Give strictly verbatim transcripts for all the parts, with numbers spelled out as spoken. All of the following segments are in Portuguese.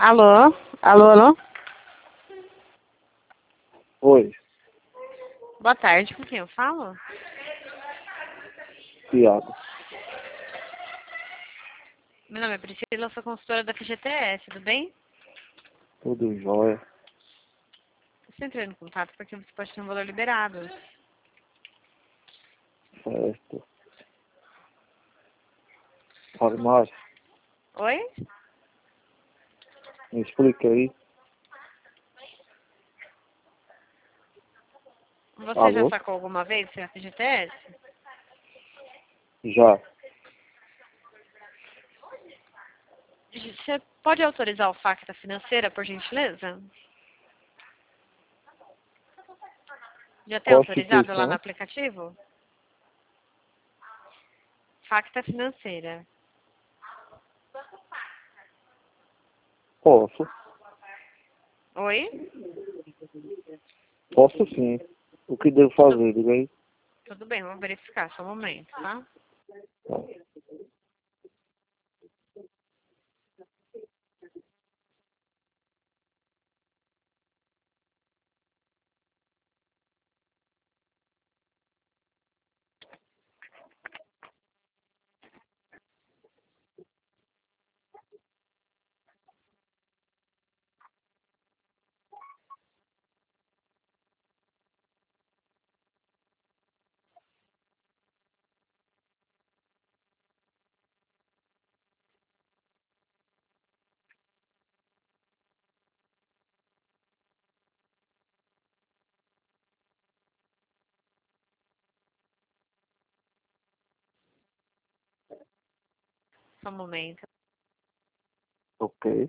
Alô? Alô, alô? Oi, Boa tarde, com quem eu falo? Thiago. Meu nome é Priscila, eu sou consultora da F G T S, tudo bem? Tudo jóia. Estou entrando em contato porque você pode ter um valor liberado. Certo. Fale mais. Oi? Me explica aí. Você já Alô? sacou alguma vez seu F G T S? Já. Você pode autorizar o Facta Financeira, por gentileza? Já tem Qual autorizado lá no instituição? aplicativo? Facta Financeira. Posso. Oi? Posso sim. O que devo Tudo, fazer? Diga aí. tudo bem, vamos verificar, só um momento, tá? Tá. Só um momento. Ok.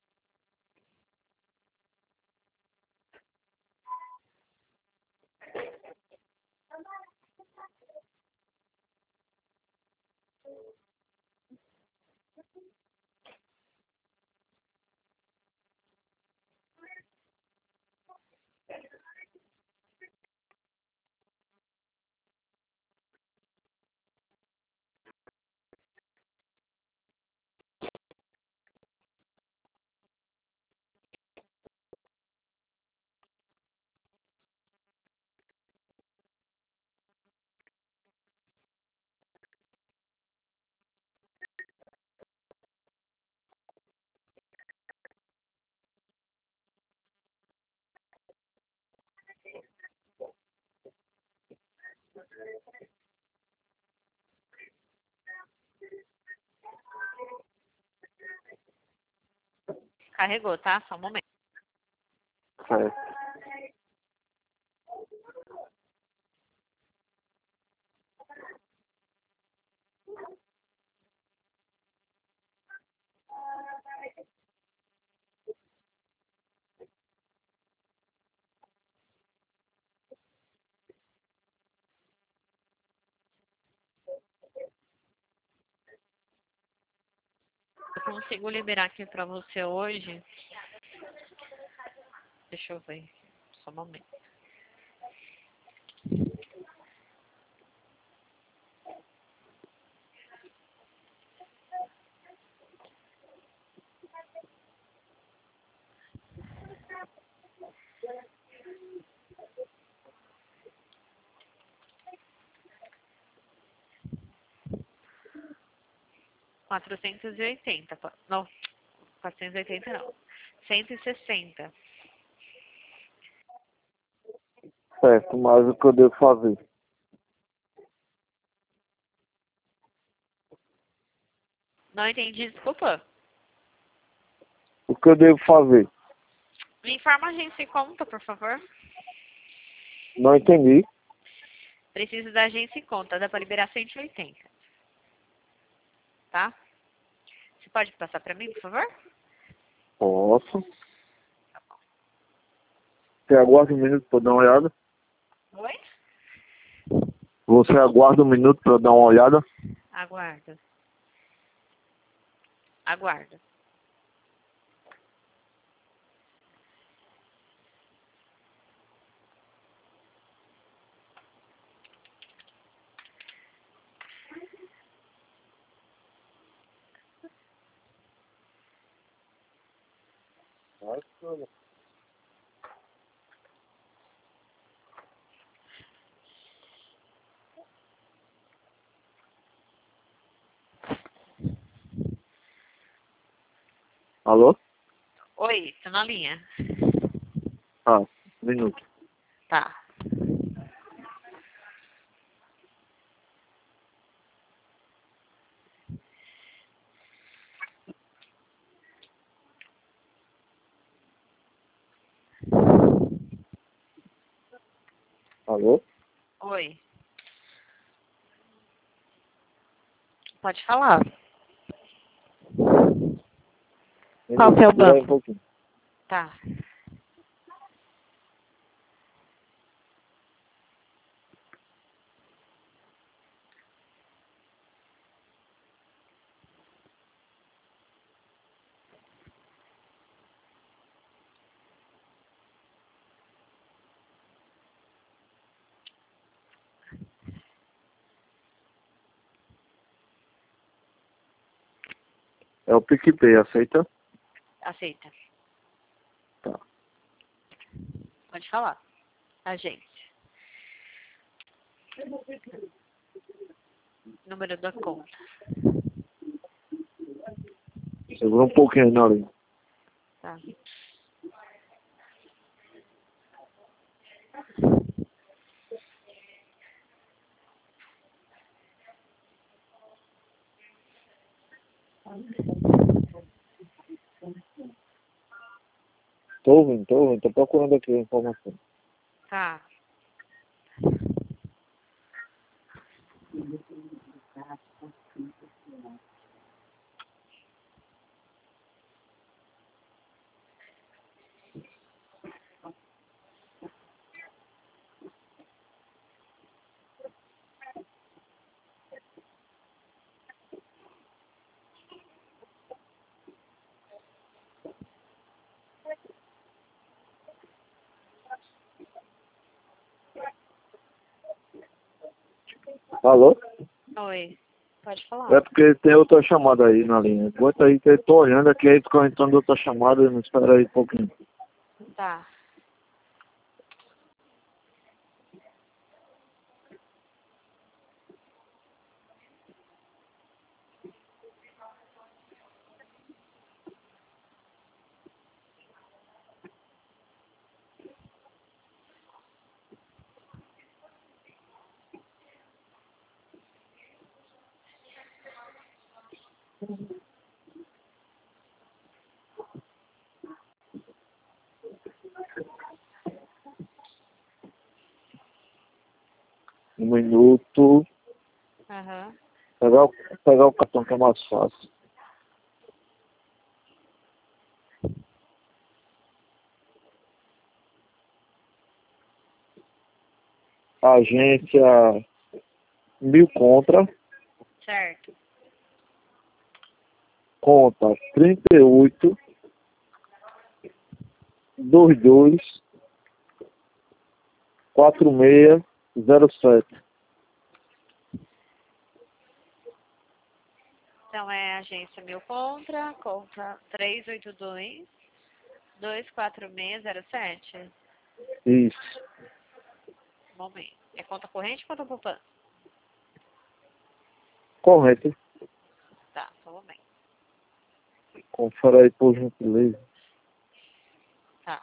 Carregou, tá? Só um momento. Certo. Eu consigo liberar aqui pra você hoje. Deixa eu ver. Só um momento. quatrocentos e oitenta. pa- Não, quatrocentos e oitenta não. cento e sessenta. Certo, mas o que eu devo fazer? Não entendi, desculpa. O que eu devo fazer? Me informa a agência e conta, por favor. Não entendi. Preciso da agência e conta. Dá pra liberar cento e oitenta. Tá? Você pode passar pra mim, por favor? Posso. Você aguarda um minuto para eu dar uma olhada? Oi? Você aguarda um minuto para eu dar uma olhada? Aguarda. Aguarda. Alô? Oi, tô na linha. Ah, um minuto. Tá. Alô? Oi. Pode falar. Qual que é o Espera aí um banco? pouquinho. Tá. É o PicPay, aceita? Aceita. Tá. Pode falar. Agente. Número da conta. Segura um pouquinho aí na linha. Tá. Tô ouvindo, tô ouvindo. Tô procurando aqui a informação. Tá. Alô? Oi. Pode É falar. porque tem outra chamada aí na linha. Aguenta aí que eu tô olhando aqui, aí ficou entrando outra chamada, me espera aí um pouquinho. Tá. Um minuto. Aham. Pegar o, pegar o cartão que é mais fácil. Agência Mil Contra. Certo. Conta trinta e oito, vinte e dois, quarenta e seis, zero sete. Então é agência Mil Contra, conta três oito dois, dois quatro seis zero sete. Isso. Momento. É conta corrente ou conta poupança? Correto. Tá, só um momento. Confere aí por gentileza. Tá.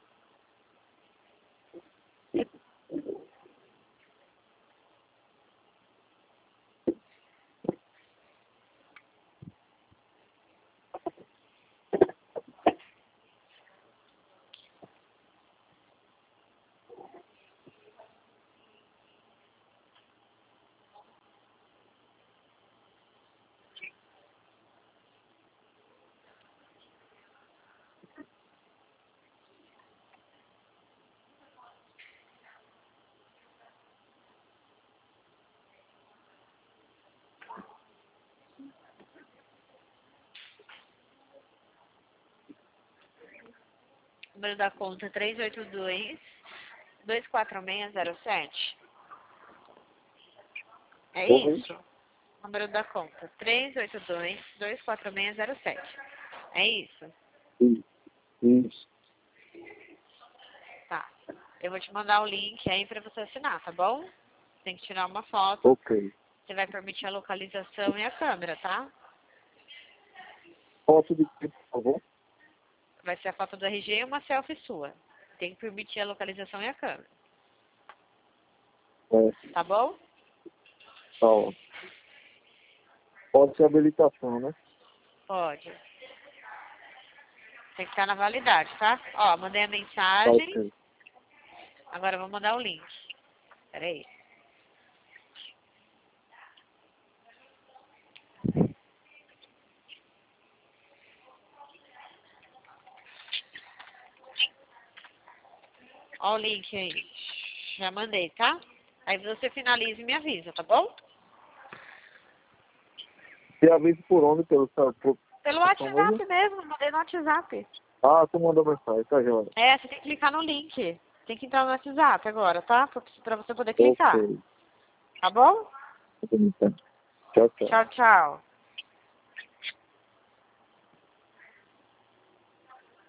Número da conta três oito dois, dois quatro seis zero sete. É Correto. isso? Número da conta três oito dois, dois quatro seis zero sete. É isso? Isso. Isso. Eu vou te mandar o link aí pra você assinar, tá bom? Tem que tirar uma foto. Ok. Você vai permitir a localização e a câmera, tá? Foto de quê, por favor? Vai ser a foto do R G e uma selfie sua. Tem que permitir a localização e a câmera. É, Tá bom? tá ó. Pode ser habilitação, né? Pode. Tem que estar na validade, tá? Ó, mandei a Tá mensagem. ok. Agora eu vou mandar o link. Pera aí. Ó o link aí. Já mandei, tá? Aí você finaliza e me avisa, tá bom? Você avisa por onde? Pelo seu... Por... Pelo por WhatsApp favor? mesmo, mandei no WhatsApp. Ah, tu mandou mensagem, tá, Joana? É, você tem que clicar no link. Tem que entrar no WhatsApp agora, tá? Pra pra você poder clicar. Ok. Tá bom? Então, tchau, tchau. Tchau, tchau.